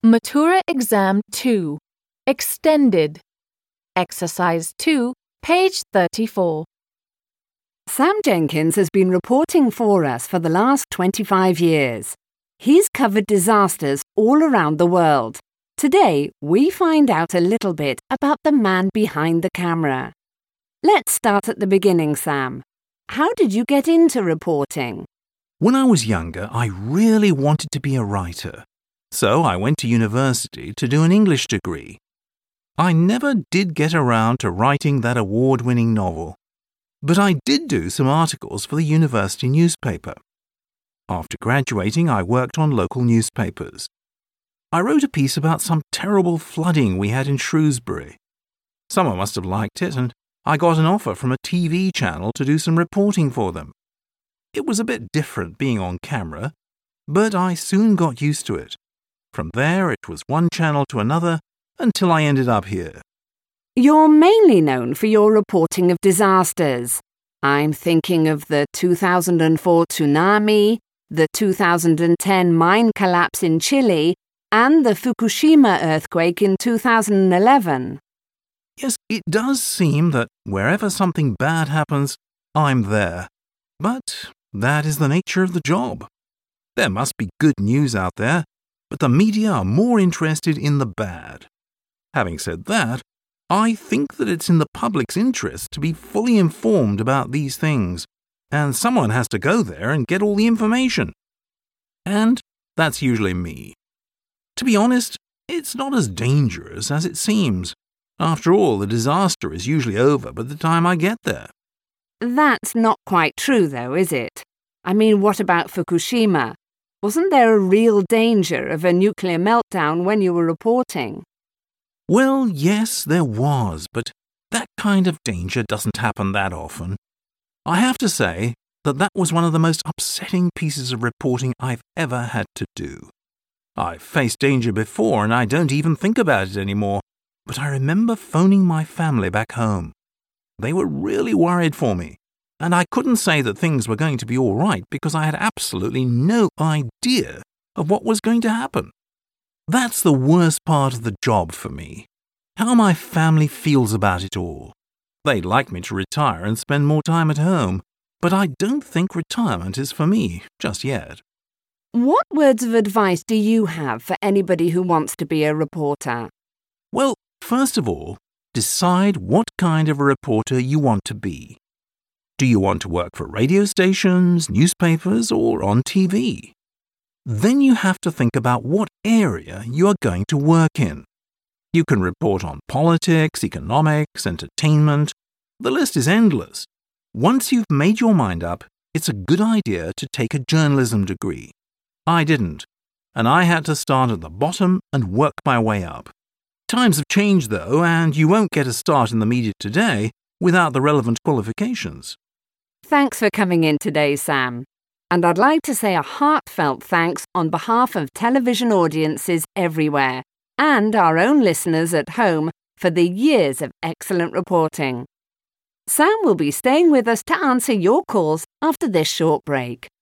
Matura Exam 2, Extended. Exercise 2, page 34. Sam Jenkins has been reporting for us for the last 25 years. He's covered disasters all around the world. Today, we find out a little bit about the man behind the camera. Let's start at the beginning, Sam. How did you get into reporting? When I was younger, I really wanted to be a writer. So I went to university to do an English degree. I never did get around to writing that award-winning novel, but I did do some articles for the university newspaper. After graduating, I worked on local newspapers. I wrote a piece about some terrible flooding we had in Shrewsbury. Someone must have liked it, and I got an offer from a TV channel to do some reporting for them. It was a bit different being on camera, but I soon got used to it. From there, it was one channel to another until I ended up here. You're mainly known for your reporting of disasters. I'm thinking of the 2004 tsunami, the 2010 mine collapse in Chile, and the Fukushima earthquake in 2011. Yes, it does seem that wherever something bad happens, I'm there. But that is the nature of the job. There must be good news out there, but the media are more interested in the bad. Having said that, I think that it's in the public's interest to be fully informed about these things, and someone has to go there and get all the information. And that's usually me. To be honest, it's not as dangerous as it seems. After all, the disaster is usually over by the time I get there. That's not quite true, though, is it? I mean, what about Fukushima? Wasn't there a real danger of a nuclear meltdown when you were reporting? Well, yes, there was, but that kind of danger doesn't happen that often. I have to say that was one of the most upsetting pieces of reporting I've ever had to do. I've faced danger before and I don't even think about it anymore, but I remember phoning my family back home. They were really worried for me, and I couldn't say that things were going to be all right because I had absolutely no idea of what was going to happen. That's the worst part of the job for me, how my family feels about it all. They'd like me to retire and spend more time at home, but I don't think retirement is for me just yet. What words of advice do you have for anybody who wants to be a reporter? Well, first of all, decide what kind of a reporter you want to be. Do you want to work for radio stations, newspapers, or on TV? Then you have to think about what area you are going to work in. You can report on politics, economics, entertainment. The list is endless. Once you've made your mind up, it's a good idea to take a journalism degree. I didn't, and I had to start at the bottom and work my way up. Times have changed, though, and you won't get a start in the media today without the relevant qualifications. Thanks for coming in today, Sam. And I'd like to say a heartfelt thanks on behalf of television audiences everywhere and our own listeners at home for the years of excellent reporting. Sam will be staying with us to answer your calls after this short break.